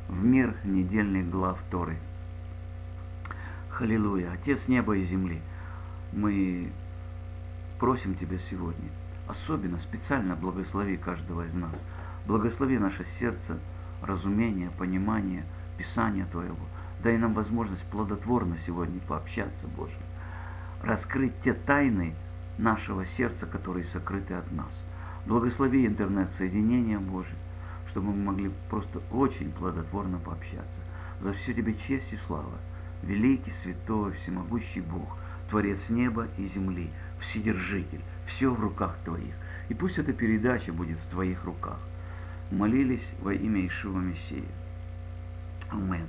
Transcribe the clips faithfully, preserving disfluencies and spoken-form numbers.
в мир недельных глав Торы. Халилуя. Отец неба и земли, мы просим Тебя сегодня, особенно, специально благослови каждого из нас. Благослови наше сердце, разумение, понимание Писания Твоего. Дай нам возможность плодотворно сегодня пообщаться, Боже. Раскрыть те тайны нашего сердца, которые сокрыты от нас. Благослови интернет-соединение, Боже, чтобы мы могли просто очень плодотворно пообщаться. За все Тебе честь и слава. Великий, святой, всемогущий Бог, Творец неба и земли, Вседержитель, все в руках Твоих. И пусть эта передача будет в Твоих руках. Молились во имя Иешуа Мессии. Амин.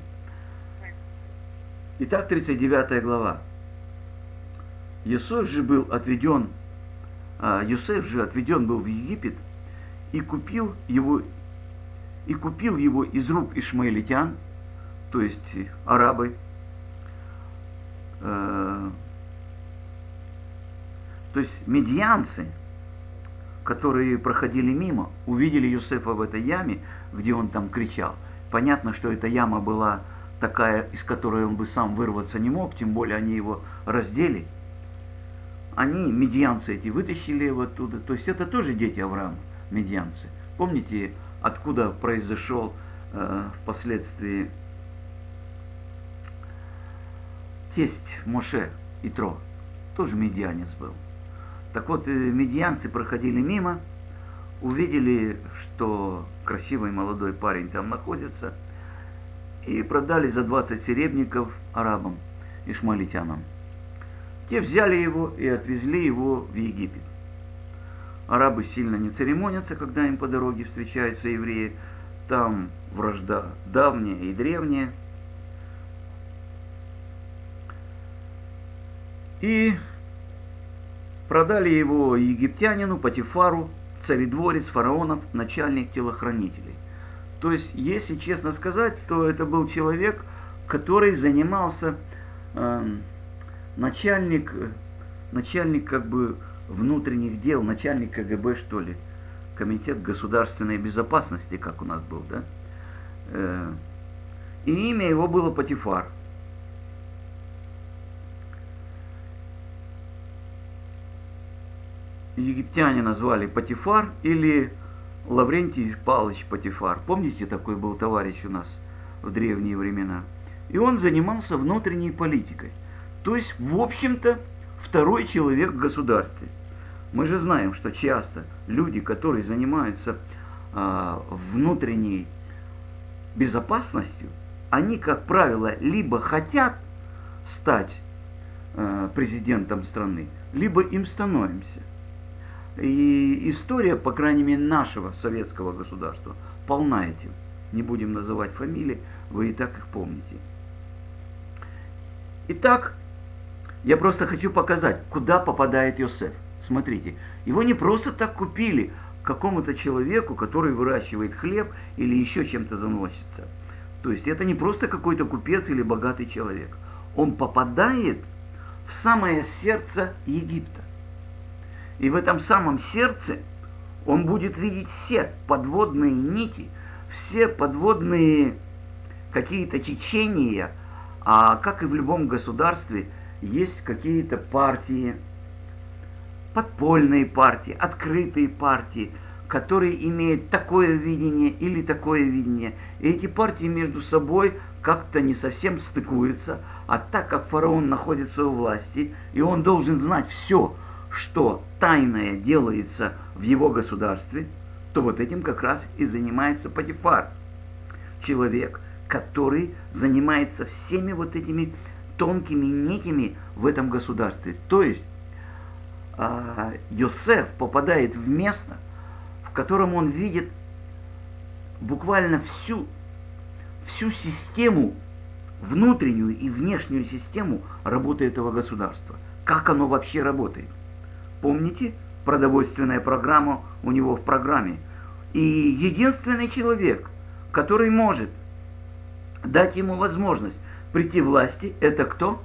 Итак, тридцать девятая глава. Йосеф же был отведен, а, Йосеф же отведен был в Египет и купил его, и купил его из рук ишмаэлитян, то есть арабы, э, то есть медианцы, которые проходили мимо, увидели Йосефа в этой яме, где он там кричал. Понятно, что эта яма была такая, из которой он бы сам вырваться не мог, тем более они его раздели. Они, медианцы эти, вытащили его оттуда. То есть это тоже дети Авраама, медианцы. Помните, откуда произошел э, впоследствии тесть Моше, Итро? Тоже медианец был. Так вот, медианцы проходили мимо, увидели, что красивый молодой парень там находится, и продали за двадцать серебряников арабам, ишмаэлитянам. Те взяли его и отвезли его в Египет. Арабы сильно не церемонятся, когда им по дороге встречаются евреи. Там вражда давняя и древняя. И продали его египтянину Потифару, царедворец фараонов, начальник телохранителей. То есть, если честно сказать, то это был человек, который занимался, э, начальник, начальник как бы внутренних дел, начальник ка гэ бэ, что ли, комитет государственной безопасности, как у нас был, да? Э, и имя его было Потифар. Египтяне назвали Потифар или Лаврентий Павлович Потифар. Помните, такой был товарищ у нас в древние времена? И он занимался внутренней политикой. То есть, в общем-то, второй человек в государстве. Мы же знаем, что часто люди, которые занимаются э, внутренней безопасностью, они, как правило, либо хотят стать э, президентом страны, либо им становимся. И история, по крайней мере, нашего советского государства полна этим. Не будем называть фамилии, вы и так их помните. Итак, я просто хочу показать, куда попадает Йосеф. Смотрите, его не просто так купили какому-то человеку, который выращивает хлеб или еще чем-то заносится. То есть это не просто какой-то купец или богатый человек. Он попадает в самое сердце Египта. И в этом самом сердце он будет видеть все подводные нити, все подводные какие-то течения, а как и в любом государстве, есть какие-то партии, подпольные партии, открытые партии, которые имеют такое видение или такое видение. И эти партии между собой как-то не совсем стыкуются, а так как фараон находится у власти, и он должен знать все, что тайное делается в его государстве, то вот этим как раз и занимается Потифар. Человек, который занимается всеми вот этими тонкими нитями в этом государстве. То есть э, Йосеф попадает в место, в котором он видит буквально всю, всю систему, внутреннюю и внешнюю систему работы этого государства. Как оно вообще работает. Помните, продовольственная программа у него в программе. И единственный человек, который может дать ему возможность прийти к власти, это кто?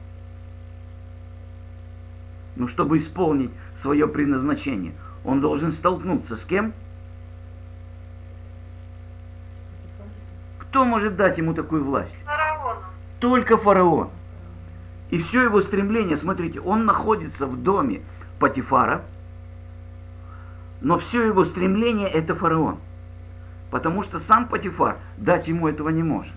Ну, чтобы исполнить свое предназначение, он должен столкнуться с кем? Кто может дать ему такую власть? Фараону. Только фараон. И все его стремление, смотрите, он находится в доме Потифара, но все его стремление это фараон. Потому что сам Потифар дать ему этого не может.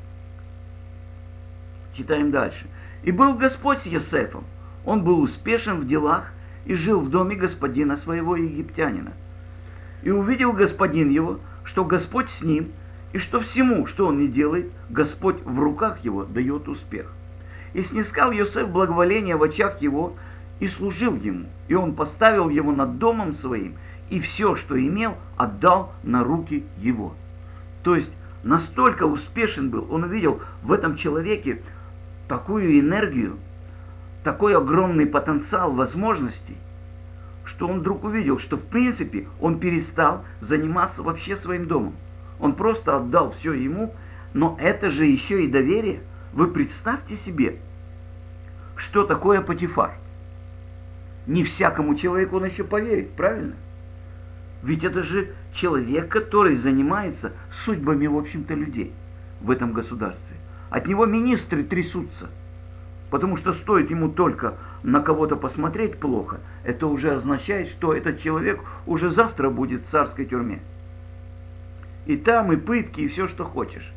Читаем дальше. «И был Господь с Йосефом. Он был успешен в делах и жил в доме господина своего египтянина. И увидел господин его, что Господь с ним, и что всему, что он не делает, Господь в руках его дает успех. И снискал Йосеф благоволение в очах его, и служил ему. И он поставил его над домом своим, и все, что имел, отдал на руки его». То есть, настолько успешен был, он увидел в этом человеке такую энергию, такой огромный потенциал возможностей, что он вдруг увидел, что в принципе он перестал заниматься вообще своим домом. Он просто отдал все ему, но это же еще и доверие. Вы представьте себе, что такое Потифар. Не всякому человеку он еще поверит, правильно? Ведь это же человек, который занимается судьбами, в общем-то, людей в этом государстве. От него министры трясутся, потому что стоит ему только на кого-то посмотреть плохо, это уже означает, что этот человек уже завтра будет в царской тюрьме. И там, и пытки, и все, что хочешь.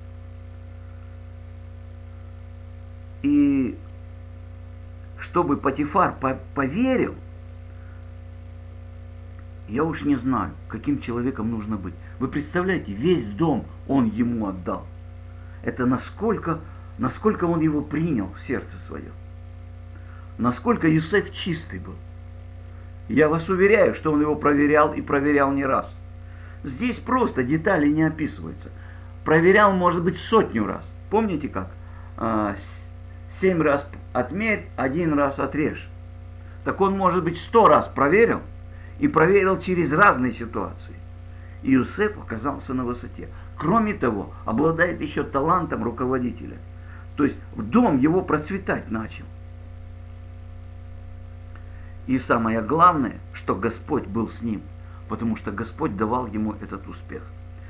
И чтобы Потифар поверил, я уж не знаю, каким человеком нужно быть. Вы представляете, весь дом он ему отдал. Это насколько, насколько он его принял в сердце свое. Насколько Йосеф чистый был. Я вас уверяю, что он его проверял и проверял не раз. Здесь просто детали не описываются. Проверял, может быть, сотню раз. Помните как? А, семь раз отмерь, один раз отрежь. Так он, может быть, сто раз проверил. И проверил через разные ситуации. И Йосеф оказался на высоте. Кроме того, обладает еще талантом руководителя. То есть в дом его процветать начал. И самое главное, что Господь был с ним. Потому что Господь давал ему этот успех.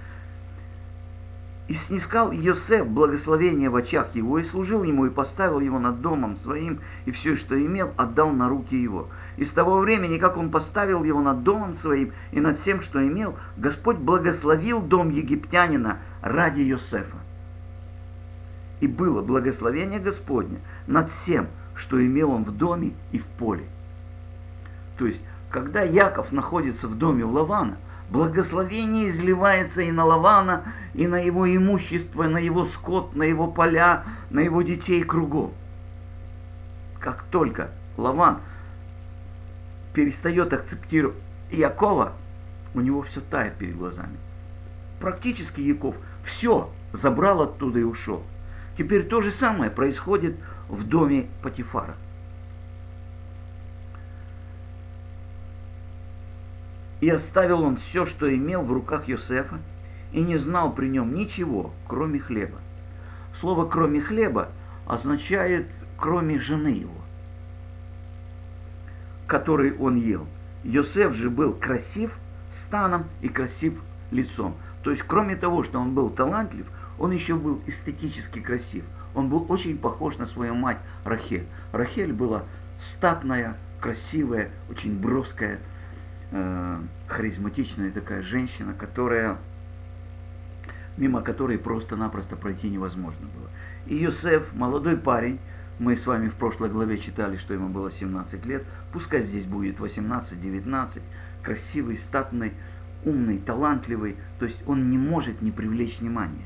«И снискал Йосеф благословение в очах его, и служил ему, и поставил его над домом своим, и все, что имел, отдал на руки его. И с того времени, как он поставил его над домом своим, и над всем, что имел, Господь благословил дом египтянина ради Йосефа. И было благословение Господне над всем, что имел он в доме и в поле». То есть, когда Яков находится в доме у Лавана, благословение изливается и на Лавана, и на его имущество, на его скот, на его поля, на его детей кругом. Как только Лаван перестает акцептировать Якова, у него все тает перед глазами. Практически Яков все забрал оттуда и ушел. Теперь то же самое происходит в доме Потифара. «И оставил он все, что имел в руках Йосефа, и не знал при нем ничего, кроме хлеба». Слово «кроме хлеба» означает «кроме жены его», которой он ел. Йосеф же был красив станом и красив лицом. То есть, кроме того, что он был талантлив, он еще был эстетически красив. Он был очень похож на свою мать Рахель. Рахель была статная, красивая, очень броская, харизматичная такая женщина, которая, мимо которой просто-напросто пройти невозможно было. И Йосеф, молодой парень, мы с вами в прошлой главе читали, что ему было семнадцать лет, пускай здесь будет восемнадцать-девятнадцать, красивый, статный, умный, талантливый, то есть он не может не привлечь внимания.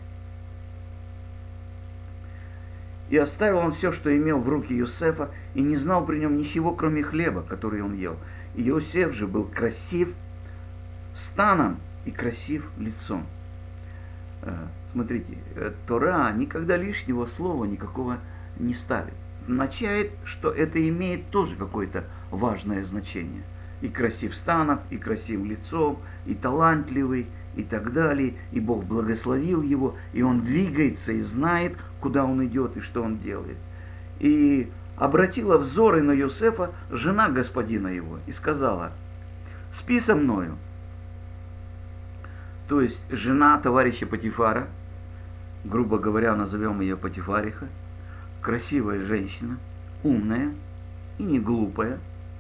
«И оставил он все, что имел в руки Йосефа, и не знал при нем ничего, кроме хлеба, который он ел. И Йосеф же был красив станом и красив лицом». Смотрите, Тора никогда лишнего слова никакого не ставит. Означает, что это имеет тоже какое-то важное значение. И красив станом, и красив лицом, и талантливый, и так далее. И Бог благословил его, и он двигается и знает, куда он идет и что он делает. И обратила взоры на Йосефа жена господина его и сказала: «Спи со мною». То есть жена товарища Потифара грубо говоря, назовем ее Патифариха, красивая женщина, умная и не глупая,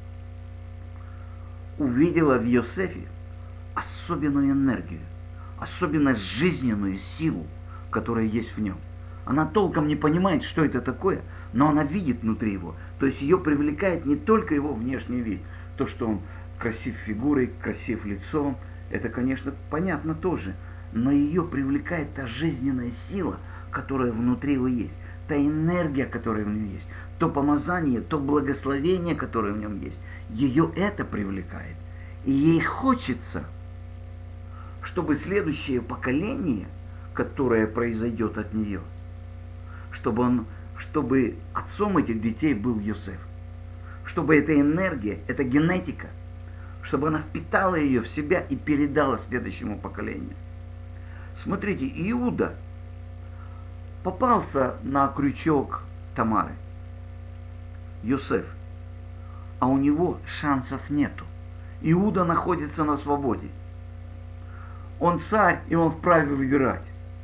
увидела в Йосефе особенную энергию, особенно жизненную силу, которая есть в нем. Она толком не понимает, что это такое, но она видит внутри его. То есть ее привлекает не только его внешний вид, то, что он красив фигурой, красив лицом, это, конечно, понятно тоже, но ее привлекает та жизненная сила, которая внутри его есть, та энергия, которая в нем есть, то помазание, то благословение, которое в нем есть. Ее это привлекает. И ей хочется, чтобы следующее поколение, которое произойдет от нее, чтобы, он, чтобы отцом этих детей был Йосеф. Чтобы эта энергия, эта генетика, чтобы она впитала ее в себя и передала следующему поколению. Смотрите, Иуда попался на крючок Тамары, Йосеф, а у него шансов нету. Иуда находится на свободе. Он царь, и он вправе выбирать.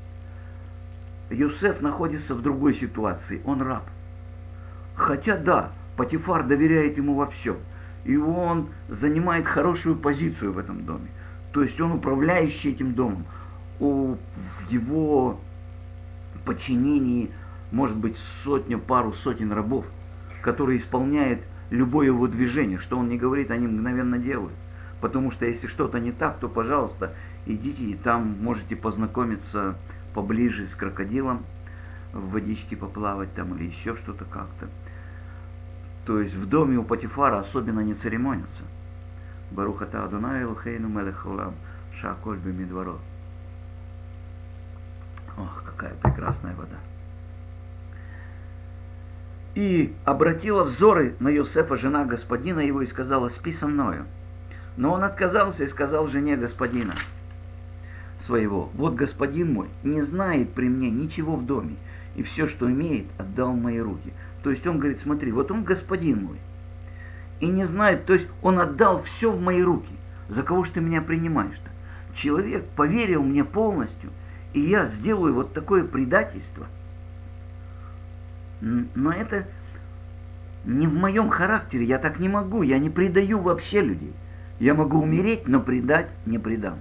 Йосеф находится в другой ситуации, он раб. Хотя да, Патифар доверяет ему во всем. И он занимает хорошую позицию в этом доме. То есть он управляющий этим домом. В его подчинении может быть сотня, пару сотен рабов, которые исполняют любое его движение. Что он не говорит, они мгновенно делают. Потому что если что-то не так, то, пожалуйста, идите и там можете познакомиться поближе с крокодилом, в водичке поплавать там или еще что-то как-то. То есть в доме у Патифара особенно не церемонятся. Барух ата Адонай Элохейну мелех олам шааколь бемидваро. Ох, какая прекрасная вода. И обратила взоры на Йосефа жена господина его и сказала: спи со мною. Но он отказался и сказал жене господина своего: вот господин мой не знает при мне ничего в доме, и все, что имеет, отдал в мои руки. То есть он говорит: смотри, вот он господин мой, и не знает, то есть он отдал все в мои руки. За кого ж ты меня принимаешь-то? Человек поверил мне полностью, и я сделаю вот такое предательство. Но это не в моем характере, я так не могу, я не предаю вообще людей. Я могу умереть, но предать не предам.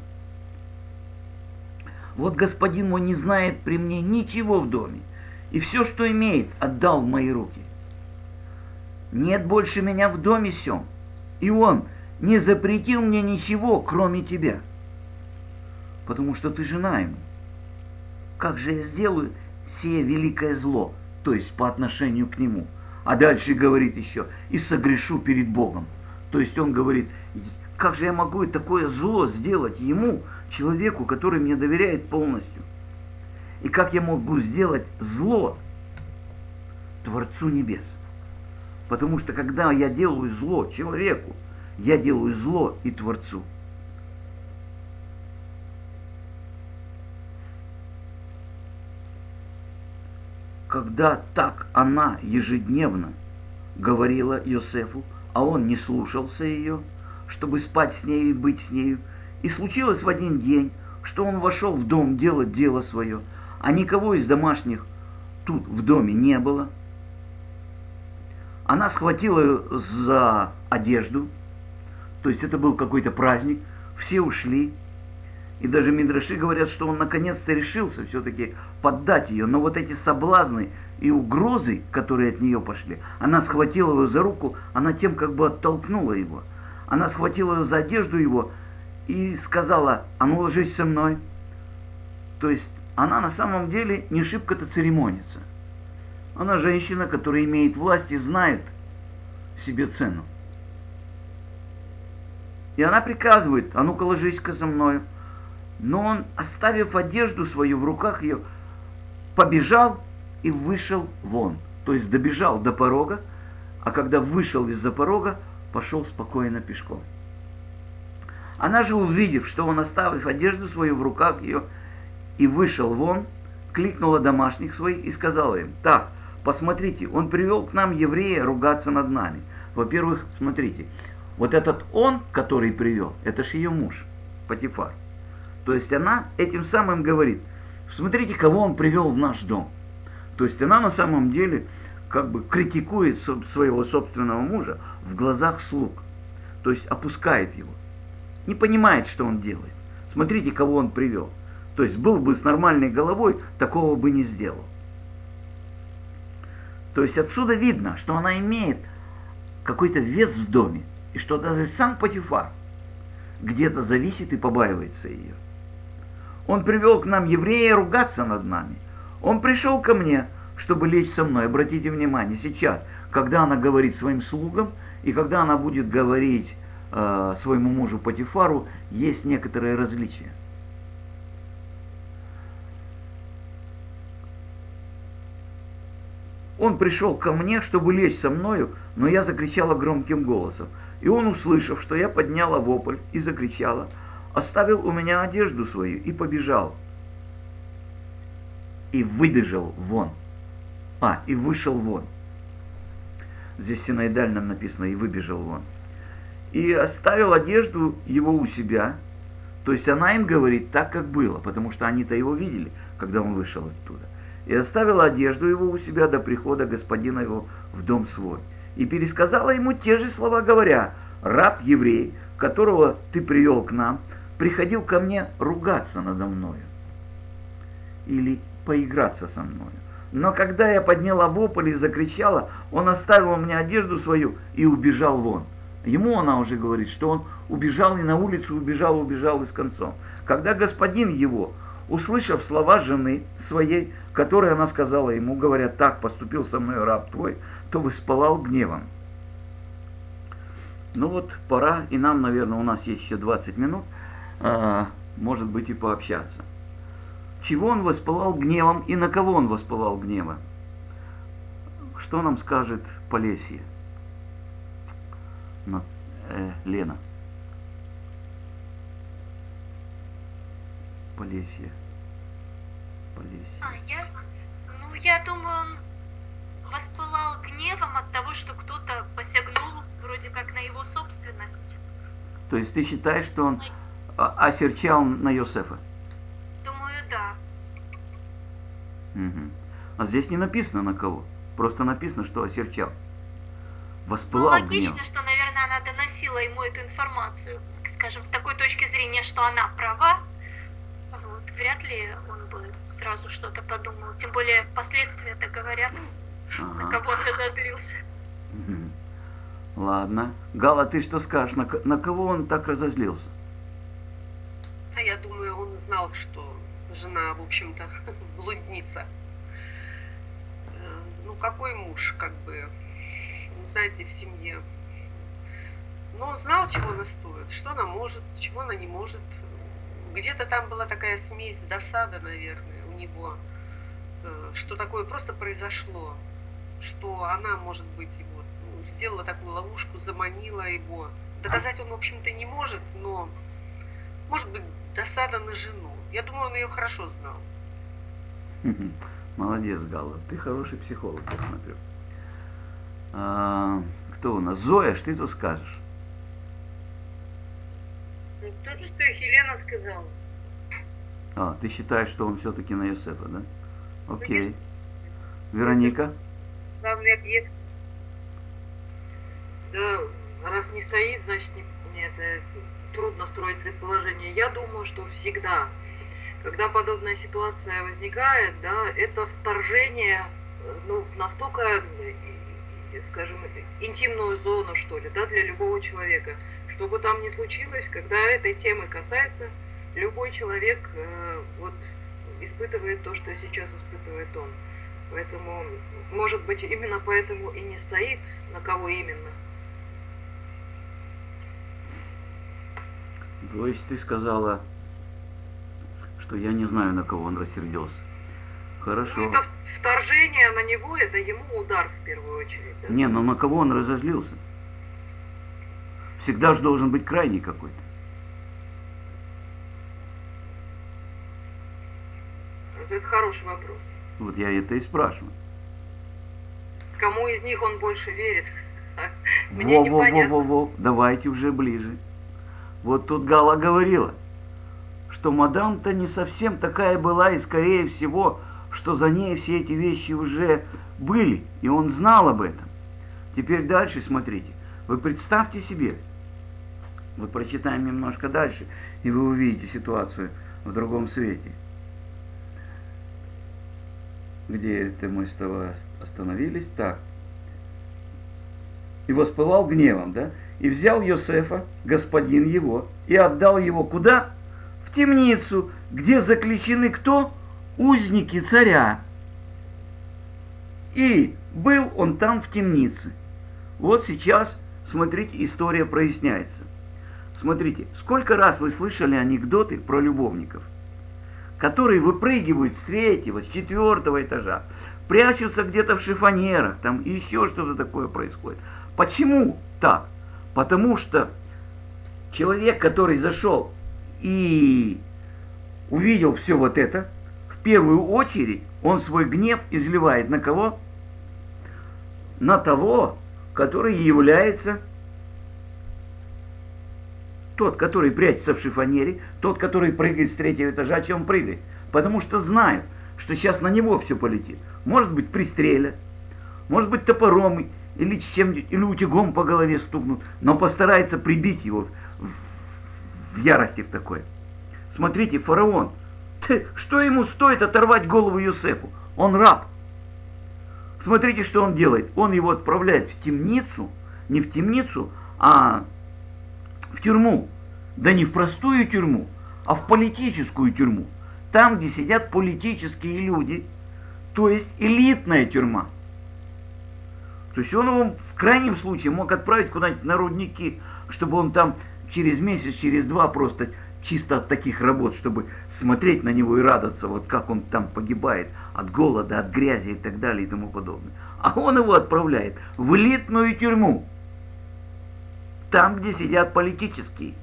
Вот господин мой не знает при мне ничего в доме, и все, что имеет, отдал в мои руки. Нет больше меня в доме сём, и он не запретил мне ничего, кроме тебя, потому что ты жена ему. Как же я сделаю сие великое зло, то есть по отношению к нему? А дальше говорит еще: и согрешу перед Богом. То есть он говорит: как же я могу такое зло сделать ему, человеку, который мне доверяет полностью? И как я могу сделать зло Творцу небес? Потому что когда я делаю зло человеку, я делаю зло и Творцу. Когда так она ежедневно говорила Йосефу, а он не слушался ее, чтобы спать с нею и быть с нею, и случилось в один день, что он вошел в дом делать дело свое, а никого из домашних тут в доме не было. Она схватила ее за одежду, то есть это был какой-то праздник, все ушли. И даже мидраши говорят, что он наконец-то решился все-таки поддать ее. Но вот эти соблазны и угрозы, которые от нее пошли, она схватила его за руку, она тем как бы оттолкнула его. Она схватила его за одежду его и сказала: а ну ложись со мной. То есть она на самом деле не шибко-то церемонится. Она женщина, которая имеет власть и знает себе цену. И она приказывает: а ну-ка ложись-ка со мною. Но он, оставив одежду свою в руках ее, побежал и вышел вон. То есть добежал до порога, а когда вышел из-за порога, пошел спокойно пешком. Она же, увидев, что он, оставив одежду свою в руках ее, и вышел вон, кликнула домашних своих и сказала им: так, посмотрите, он привел к нам еврея ругаться над нами. Во-первых, смотрите, вот этот он, который привел, это ж ее муж, Патифар. То есть она этим самым говорит: Смотрите, кого он привел в наш дом. То есть она на самом деле как бы критикует своего собственного мужа в глазах слуг. То есть опускает его. Не понимает, что он делает. Смотрите, кого он привел. То есть был бы с нормальной головой, такого бы не сделал. То есть отсюда видно, что она имеет какой-то вес в доме. И что даже сам Потифар где-то зависит и побаивается ее. Он привел к нам еврея ругаться над нами. Он пришел ко мне, чтобы лечь со мной. Обратите внимание, сейчас, когда она говорит своим слугам, и когда она будет говорить э, своему мужу Потифару, есть некоторые различия. Он пришел ко мне, чтобы лечь со мною, но я закричала громким голосом. И он, услышав, что я подняла вопль и закричала, оставил у меня одежду свою и побежал. И выбежал вон. А, и вышел вон. Здесь в синоидальном написано «и выбежал вон». И оставил одежду его у себя. То есть она им говорит так, как было, потому что они-то его видели, когда он вышел оттуда. И оставила одежду его у себя до прихода господина его в дом свой. И пересказала ему те же слова, говоря: раб еврей, которого ты привел к нам, приходил ко мне ругаться надо мною или поиграться со мною. Но когда я подняла вопль и закричала, он оставил у меня одежду свою и убежал вон. Ему она уже говорит, что он убежал и на улицу убежал, убежал и с концом. Когда господин его, услышав слова жены своей, которые она сказала ему, говоря: так поступил со мной раб твой, то воспылал гневом. Ну вот, пора, и нам, наверное, у нас есть еще двадцать минут, а, может быть, и пообщаться. Чего он воспылал гневом и на кого он воспылал гневом? Что нам скажет Полесье? На, э, Лена. Полесье. Полесье. А, я, ну, я думаю, он воспылал гневом от того, что кто-то посягнул вроде как на его собственность. То есть ты считаешь, что он осерчал на Йосефа? Думаю, да. Угу. А здесь не написано на кого. Просто написано, что осерчал. Воспылал ну, логично, гнев. что, наверное, она доносила ему эту информацию, скажем, с такой точки зрения, что она права. Вот, вряд ли он бы сразу что-то подумал. Тем более последствия-то говорят, ага. На кого он разозлился. Угу. Ладно. Гала, ты что скажешь? На, на кого он так разозлился? А я думаю, он знал, что жена, в общем-то, блудница. Ну, какой муж, как бы, знаете, в семье. Но он знал, чего она стоит, что она может, чего она не может. Где-то там была такая смесь досада, наверное, у него, что такое просто произошло, что она, может быть, его сделала такую ловушку, заманила его. Доказать он, в общем-то, не может, но, может быть, досада на жену. Я думаю, он ее хорошо знал. Молодец, Гала, ты хороший психолог, я смотрю. А, кто у нас? Зоя, что ты тут скажешь? То же, что и Хелена сказала. А, ты считаешь, что он все-таки на Йосефа, да? Окей. Вероника? Главный объект. Да, раз не стоит, значит, не, не, это трудно строить предположение. Я думаю, что всегда, когда подобная ситуация возникает, да, это вторжение, ну, в настолько, скажем, интимную зону, что ли, да, для любого человека. Что бы там ни случилось, когда этой темы касается, любой человек э, вот, испытывает то, что сейчас испытывает он. Поэтому, может быть, именно поэтому и не стоит, на кого именно. То есть ты сказала, что я не знаю, на кого он рассердился. Хорошо. Ну, это вторжение на него, это ему удар в первую очередь. Да? Не, но на кого он разозлился? Всегда же должен быть крайний какой-то. Вот это хороший вопрос. Вот я это и спрашиваю. Кому из них он больше верит? Мне непонятно. Во-во-во-во-во, давайте уже ближе. Вот тут Гала говорила, что мадам-то не совсем такая была, и скорее всего, что за ней все эти вещи уже были, и он знал об этом. Теперь дальше смотрите. Вы представьте себе, вот прочитаем немножко дальше, и вы увидите ситуацию в другом свете. Где это мы с тобой остановились? Так. И воспылал гневом, да? И взял Йосефа, господин его, и отдал его куда? В темницу, где заключены кто? Узники царя. И был он там в темнице. Вот сейчас, смотрите, история проясняется. Смотрите, сколько раз вы слышали анекдоты про любовников, которые выпрыгивают с третьего, с четвертого этажа, прячутся где-то в шифонерах, там еще что-то такое происходит. Почему так? Потому что человек, который зашел и увидел все вот это, в первую очередь он свой гнев изливает на кого? На того, который является тот, который прячется в шифонере, тот, который прыгает с третьего этажа. О чем прыгает? Потому что знает, что сейчас на него все полетит. Может быть, пристрелят, может быть, топором или чем-нибудь, или утюгом по голове стукнут, но постарается прибить его в, в ярости в такой. Смотрите, фараон, что ему стоит оторвать голову Йосефу? Он раб. Смотрите, что он делает. Он его отправляет в темницу, не в темницу, а в тюрьму. Да не в простую тюрьму, а в политическую тюрьму. Там, где сидят политические люди, то есть элитная тюрьма. То есть он его в крайнем случае мог отправить куда-нибудь на рудники, чтобы он там через месяц, через два просто чисто от таких работ, чтобы смотреть на него и радоваться, вот как он там погибает от голода, от грязи и так далее и тому подобное. А он его отправляет в элитную тюрьму, там, где сидят политические.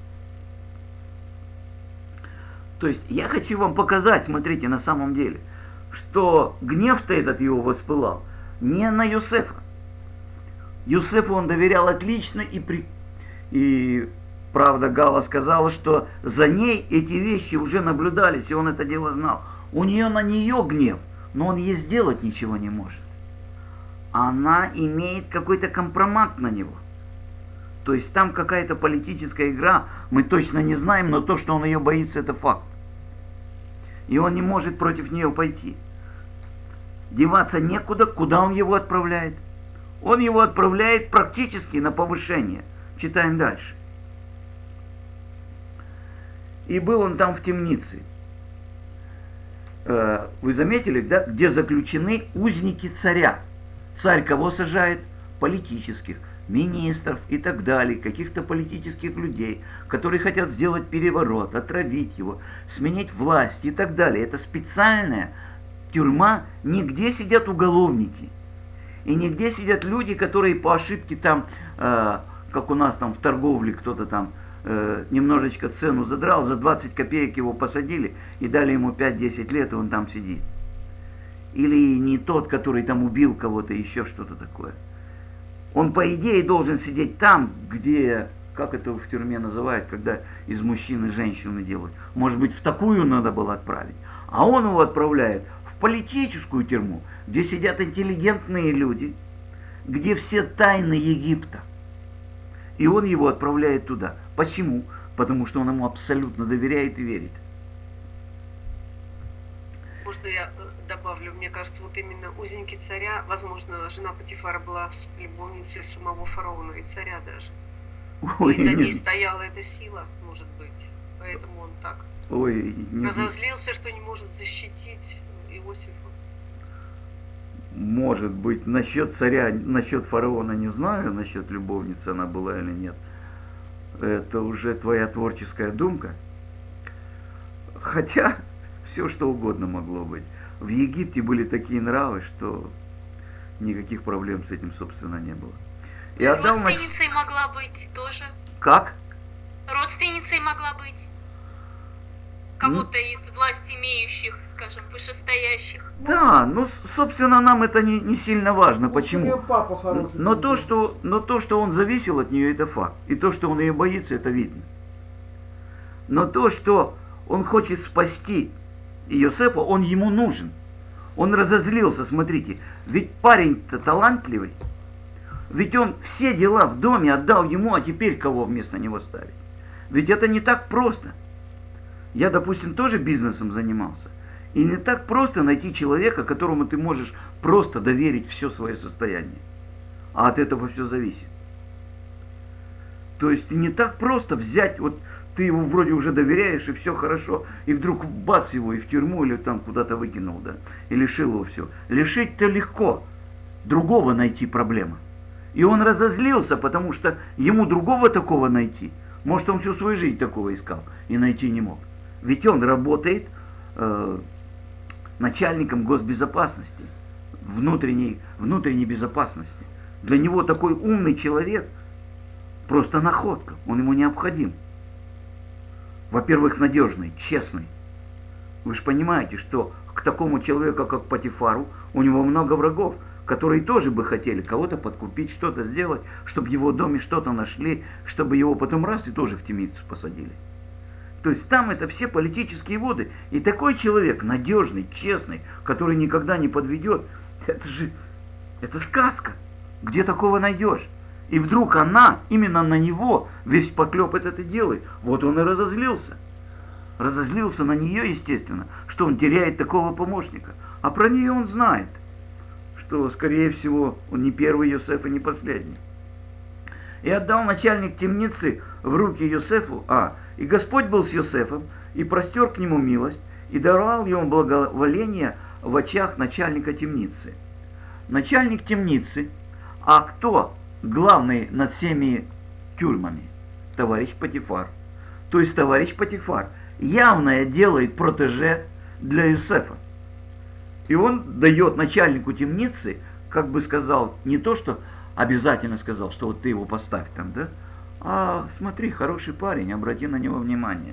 То есть я хочу вам показать, смотрите, на самом деле, что гнев-то этот его воспылал не на Йосефа. Йосефу он доверял отлично, и, при... и правда Гала сказала, что за ней эти вещи уже наблюдались, и он это дело знал. У нее на нее гнев, но он ей сделать ничего не может. Она имеет какой-то компромат на него. То есть там какая-то политическая игра, мы точно не знаем, но то, что он ее боится, это факт. И он не может против нее пойти. Деваться некуда, куда он его отправляет? Он его отправляет практически на повышение. Читаем дальше. И был он там в темнице. Вы заметили, да, где заключены узники царя? Царь кого сажает? Политических, министров и так далее, каких-то политических людей, которые хотят сделать переворот, отравить его, сменить власть и так далее. Это специальная тюрьма, нигде сидят уголовники. И нигде сидят люди, которые по ошибке там, э, как у нас там в торговле кто-то там э, немножечко цену задрал, за двадцать копеек его посадили и дали ему пять-десять лет, и он там сидит. Или не тот, который там убил кого-то, еще что-то такое. Он, по идее, должен сидеть там, где, как это в тюрьме называют, когда из мужчины женщины делают. Может быть, в такую надо было отправить. А он его отправляет в политическую тюрьму, где сидят интеллигентные люди, где все тайны Египта. И он его отправляет туда. Почему? Потому что он ему абсолютно доверяет и верит. Можно я добавлю? Мне кажется, вот именно узники царя, возможно, жена Патифара была любовницей самого фараона и царя даже. Ой, и за не... ней стояла эта сила, может быть. Поэтому он так Ой, не... разозлился, что не может защитить Иосифа. Может быть, насчет царя, насчет фараона не знаю, насчет любовницы она была или нет. Это уже твоя творческая думка. Хотя все что угодно могло быть. В Египте были такие нравы, что никаких проблем с этим, собственно, не было. И отдал Родственницей на... могла быть тоже. Как? Родственницей могла быть. Кого-то ну, из власть имеющих, скажем, вышестоящих. Да, ну, собственно, нам это не, не сильно важно. Ну, почему? Папа хороший, но, то, что, но то, что он зависел от нее, это факт. И то, что он ее боится, это видно. Но то, что он хочет спасти Йосефа, он ему нужен. Он разозлился, смотрите, ведь парень-то талантливый, ведь он все дела в доме отдал ему, а теперь кого вместо него ставить? Ведь это не так просто. Я, допустим, тоже бизнесом занимался. И не так просто найти человека, которому ты можешь просто доверить все свое состояние. А от этого все зависит. То есть не так просто взять, вот ты его вроде уже доверяешь, и все хорошо, и вдруг бац его и в тюрьму, или там куда-то выкинул, да, и лишил его все. Лишить-то легко, другого найти проблема. И он разозлился, потому что ему другого такого найти. Может, он всю свою жизнь такого искал и найти не мог. Ведь он работает э, начальником госбезопасности, внутренней, внутренней безопасности. Для него такой умный человек просто находка, он ему необходим. Во-первых, надежный, честный. Вы же понимаете, что к такому человеку, как Патифару, у него много врагов, которые тоже бы хотели кого-то подкупить, что-то сделать, чтобы в его доме что-то нашли, чтобы его потом раз и тоже в темницу посадили. То есть там это все политические воды. И такой человек, надежный, честный, который никогда не подведет, это же, это сказка. Где такого найдешь? И вдруг она, именно на него, весь поклеп этот и делает. Вот он и разозлился. Разозлился на нее, естественно, что он теряет такого помощника. А про нее он знает, что, скорее всего, он не первый Йосеф и не последний. И отдал начальник темницы в руки Йосефу, а, и Господь был с Йосефом, и простер к нему милость, и даровал ему благоволение в очах начальника темницы. Начальник темницы, а кто главный над всеми тюрьмами? Товарищ Патифар. То есть товарищ Патифар явное делает протеже для Йосефа. И он дает начальнику темницы, как бы сказал, не то, что обязательно сказал, что вот ты его поставь там, да, а смотри, хороший парень, обрати на него внимание.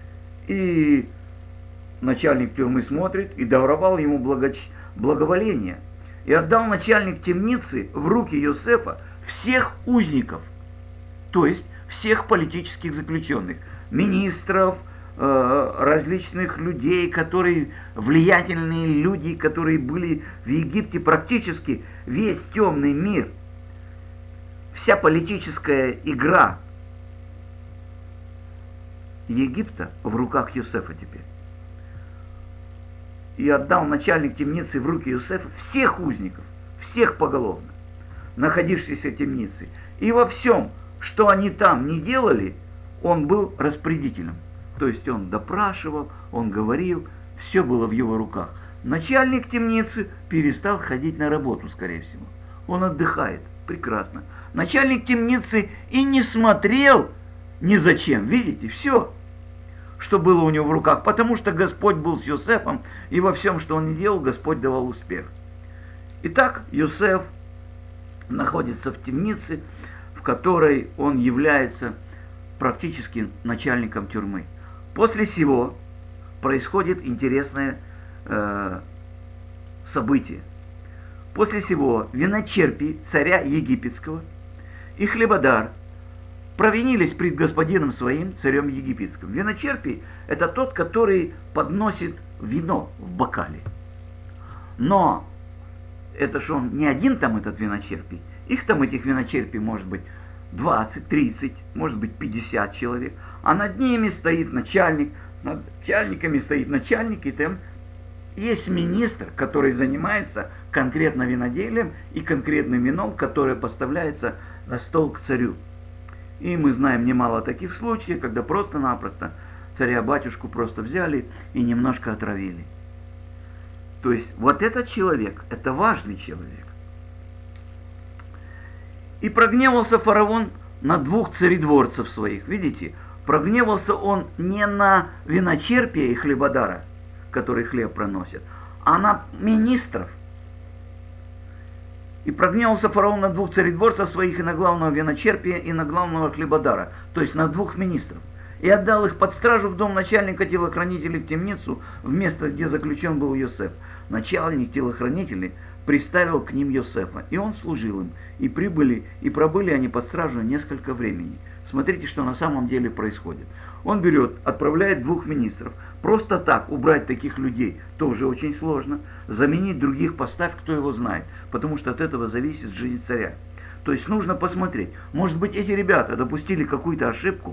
И начальник тюрьмы смотрит и даровал ему благо... благоволение. И отдал начальник темницы в руки Йосефа всех узников, то есть всех политических заключенных, министров, э, различных людей, которые, влиятельные люди, которые были в Египте, практически весь темный мир, вся политическая игра Египта в руках Йосефа теперь. И отдал начальник темницы в руки Йосефа всех узников, всех поголовно, находившихся в темнице. И во всем, что они там не делали, он был распорядителем. То есть он допрашивал, он говорил, все было в его руках. Начальник темницы перестал ходить на работу, скорее всего. Он отдыхает, прекрасно. Начальник темницы и не смотрел ни зачем, видите, все, что было у него в руках, потому что Господь был с Йосефом, и во всем, что он не делал, Господь давал успех. Итак, Йосеф находится в темнице, в которой он является практически начальником тюрьмы. После сего происходит интересное э, событие. После сего виночерпий царя египетского и хлебодар провинились пред господином своим, царем египетским. Виночерпий – это тот, который подносит вино в бокале. Но это ж он не один там, этот виночерпий. Их там, этих виночерпий, может быть двадцать, тридцать, может быть пятьдесят человек. А над ними стоит начальник, над начальниками стоит начальник, и там есть министр, который занимается конкретно виноделием и конкретным вином, которое поставляется на стол к царю. И мы знаем немало таких случаев, когда просто-напросто царя-батюшку просто взяли и немножко отравили. То есть вот этот человек, это важный человек. И прогневался фараон на двух царедворцев своих. Видите, прогневался он не на виночерпия и хлебодара, который хлеб проносит, а на министров. И прогневался фараон на двух царедворцев своих, и на главного виночерпия, и на главного хлебодара, то есть на двух министров. И отдал их под стражу в дом начальника телохранителей в темницу, в место, где заключен был Йосеф. Начальник телохранителей приставил к ним Йосефа, и он служил им. И прибыли, и пробыли они под стражу несколько времени. Смотрите, что на самом деле происходит. Он берет, отправляет двух министров. Просто так убрать таких людей тоже очень сложно. Заменить других поставь, кто его знает. Потому что от этого зависит жизнь царя. То есть нужно посмотреть. Может быть, эти ребята допустили какую-то ошибку.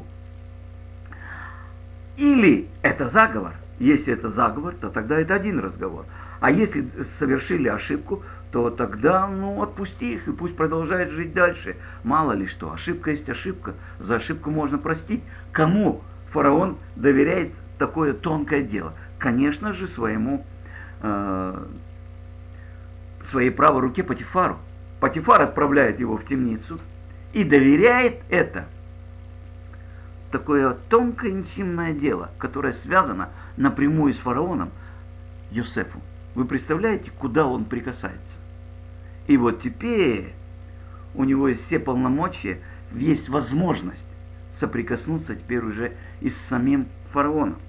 Или это заговор. Если это заговор, то тогда это один разговор. А если совершили ошибку, то тогда, ну, отпусти их и пусть продолжают жить дальше. Мало ли что, ошибка есть ошибка. За ошибку можно простить. Кому фараон доверяет такое тонкое дело? Конечно же, своему, э, своей правой руке Патифару. Патифар отправляет его в темницу и доверяет это. Такое тонкое интимное дело, которое связано напрямую с фараоном, Йосефу. Вы представляете, куда он прикасается? И вот теперь у него есть все полномочия, есть возможность соприкоснуться теперь уже и с самим фараоном.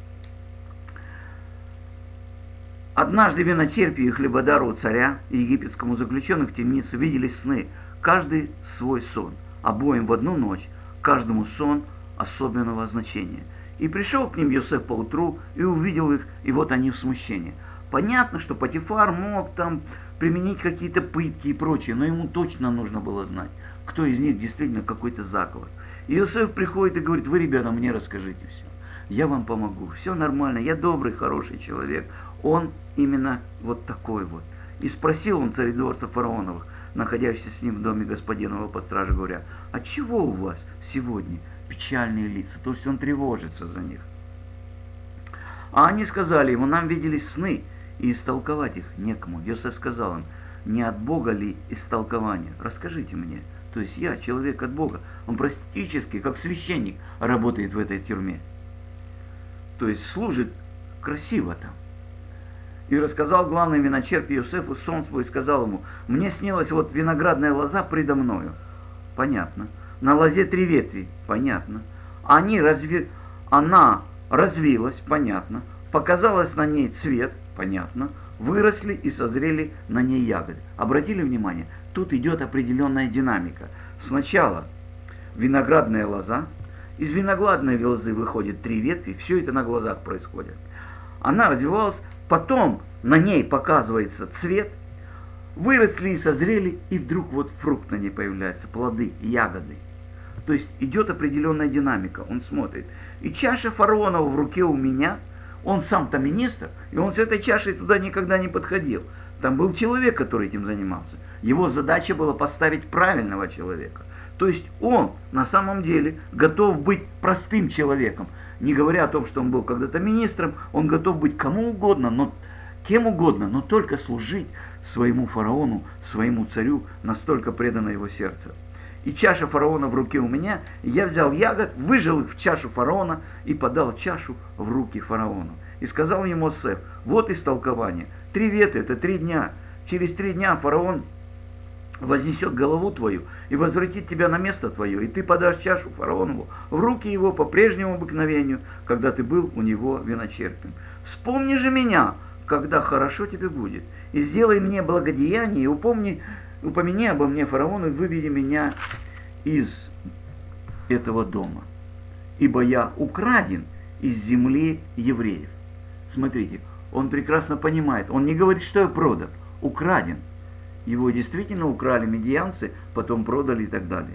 Однажды виночерпию и хлебодару царя и египетскому заключенных в темницу видели сны, каждый свой сон, обоим в одну ночь, каждому сон особенного значения. И пришел к ним Йосеф поутру и увидел их, и вот они в смущении. Понятно, что Патифар мог там применить какие-то пытки и прочее, но ему точно нужно было знать, кто из них действительно какой-то заговор. И Йосеф приходит и говорит: вы, ребята, мне расскажите все. Я вам помогу, все нормально, я добрый, хороший человек. Он именно вот такой вот. И спросил он царедворцев фараоновых, находящихся с ним в доме господинова по страже, говоря: а чего у вас сегодня печальные лица? То есть он тревожится за них. А они сказали ему: нам виделись сны, и истолковать их некому. Йосеф сказал им: не от Бога ли истолкование? Расскажите мне. То есть я человек от Бога. Он практически как священник работает в этой тюрьме. То есть служит красиво там. И рассказал главный виночерп Йосефу сон свой, и сказал ему: мне снилась вот виноградная лоза предо мною. Понятно. На лозе три ветви. Понятно. Они разви... Она развилась. Понятно. Показалось на ней цвет. Понятно. Выросли и созрели на ней ягоды. Обратили внимание? Тут идет определенная динамика. Сначала виноградная лоза. Из виноградной лозы выходит три ветви. Все это на глазах происходит. Она развивалась. Потом на ней показывается цвет. Выросли и созрели. И вдруг вот фрукт на ней появляется. Плоды, ягоды. То есть идет определенная динамика. Он смотрит. И чаша фараонова в руке у меня. Он сам-то министр. И он с этой чашей туда никогда не подходил. Там был человек, который этим занимался. Его задача была поставить правильного человека. То есть он на самом деле готов быть простым человеком. Не говоря о том, что он был когда-то министром, он готов быть кому угодно, но кем угодно, но только служить своему фараону, своему царю, настолько предано его сердце. И чаша фараона в руке у меня, и я взял ягод, выжал их в чашу фараона и подал чашу в руки фараону. И сказал ему Йосеф: вот истолкование. Три ветви – это три дня. Через три дня фараон вознесет голову твою и возвратит тебя на место твое, и ты подашь чашу фараонову в руки его по прежнему обыкновению, когда ты был у него виночерпием. Вспомни же меня, когда хорошо тебе будет, и сделай мне благодеяние, и упомни, упомяни обо мне фараону, и выведи меня из этого дома, ибо я украден из земли евреев. Смотрите, он прекрасно понимает, он не говорит, что я продан, украден. Его действительно украли медианцы, потом продали и так далее.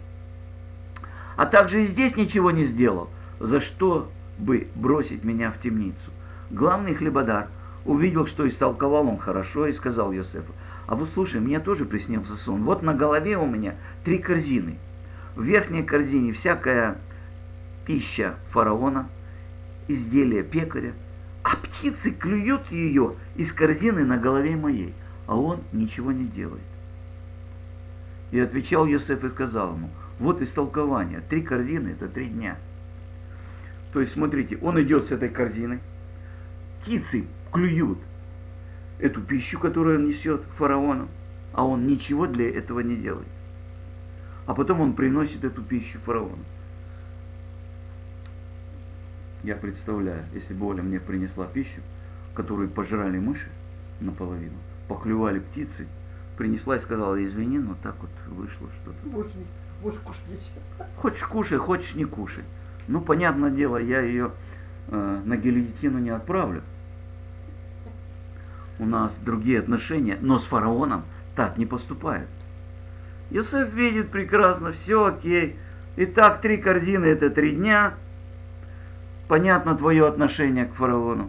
А также и здесь ничего не сделал, за что бы бросить меня в темницу. Главный хлебодар увидел, что истолковал он хорошо, и сказал Йосефу: а вот слушай, мне тоже приснился сон. Вот на голове у меня три корзины. В верхней корзине всякая пища фараона, изделия пекаря, а птицы клюют ее из корзины на голове моей, а он ничего не делает. И отвечал Йосеф и сказал ему: вот истолкование, три корзины – это три дня. То есть, смотрите, он идет с этой корзиной, птицы клюют эту пищу, которую он несет к фараону, а он ничего для этого не делает. А потом он приносит эту пищу фараону. Я представляю, если бы Оля мне принесла пищу, которую пожрали мыши наполовину, поклювали птицы, принесла и сказала: извини, но так вот вышло что-то. Можешь, можешь кушать ничего. Хочешь кушай, хочешь не кушай. Ну, понятное дело, я ее э, на гильотину не отправлю. У нас другие отношения, но с фараоном так не поступают. Йосеф видит прекрасно, все окей. Итак, три корзины это три дня. Понятно твое отношение к фараону.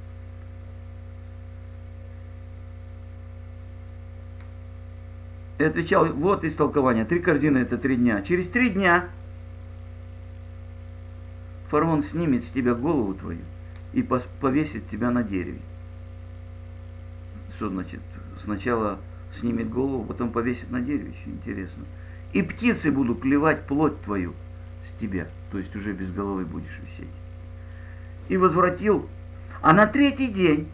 И отвечал, вот истолкование, три корзины это три дня. Через три дня фараон снимет с тебя голову твою и повесит тебя на дереве. Что значит? Сначала снимет голову, потом повесит на дереве, еще интересно. И птицы будут клевать плоть твою с тебя, то есть уже без головы будешь висеть. И возвратил, а на третий день,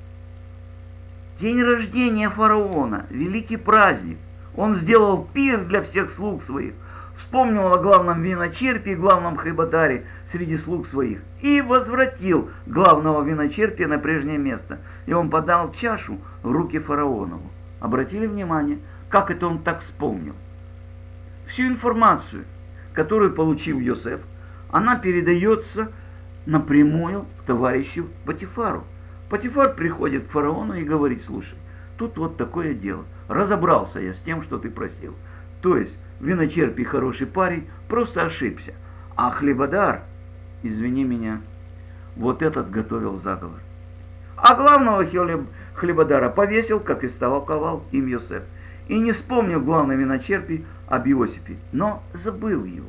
день рождения фараона, великий праздник, он сделал пир для всех слуг своих, вспомнил о главном виночерпе и главном хлебодаре среди слуг своих и возвратил главного виночерпия на прежнее место. И он подал чашу в руки фараонову. Обратили внимание, как это он так вспомнил? Всю информацию, которую получил Йосеф, она передается напрямую к товарищу Потифару. Потифар приходит к фараону и говорит, слушай, тут вот такое дело. Разобрался я с тем, что ты просил. То есть, виночерпий хороший парень, просто ошибся. А хлебодар, извини меня, вот этот готовил заговор. А главного хлебодара повесил, как и истолковал им Йосеф. И не вспомнил главный виночерпий об Иосифе, но забыл его.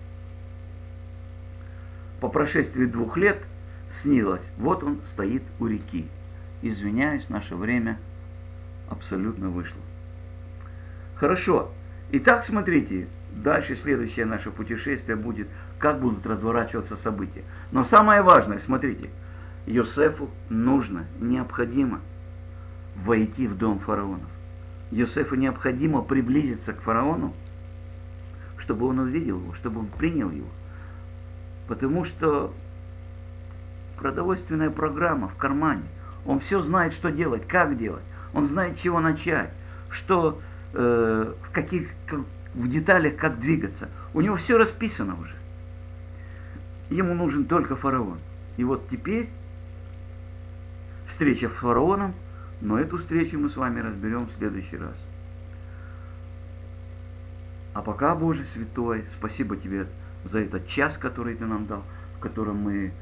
По прошествии двух лет снилось, вот он стоит у реки. Извиняюсь, наше время абсолютно вышло. Хорошо. Итак, смотрите, дальше следующее наше путешествие будет, как будут разворачиваться события. Но самое важное, смотрите, Йосефу нужно, необходимо войти в дом фараонов. Йосефу необходимо приблизиться к фараону, чтобы он увидел его, чтобы он принял его. Потому что продовольственная программа в кармане. Он все знает, что делать, как делать. Он знает, чего начать, что, э, в каких, как, в деталях, как двигаться. У него все расписано уже. Ему нужен только фараон. И вот теперь встреча с фараоном, но эту встречу мы с вами разберем в следующий раз. А пока, Боже Святой, спасибо Тебе за этот час, который Ты нам дал, в котором мы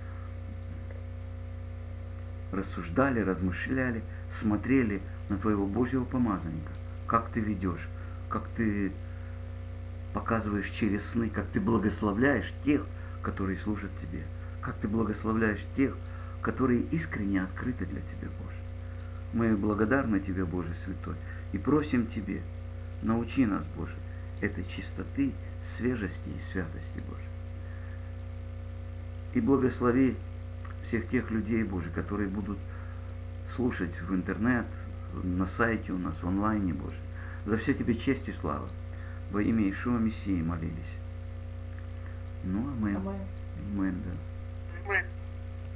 рассуждали, размышляли, смотрели на Твоего Божьего помазанника, как Ты ведешь, как Ты показываешь через сны, как Ты благословляешь тех, которые служат Тебе, как Ты благословляешь тех, которые искренне открыты для Тебя, Боже. Мы благодарны Тебе, Боже Святой, и просим Тебе, научи нас, Боже, этой чистоты, свежести и святости, Боже. И благослови всех тех людей, Боже, которые будут слушать в интернет, на сайте у нас, в онлайне, Боже. За все Тебе честь и слава. Во имя Иешуа Мессии молились. Ну, а мы... Аминь, да. Мы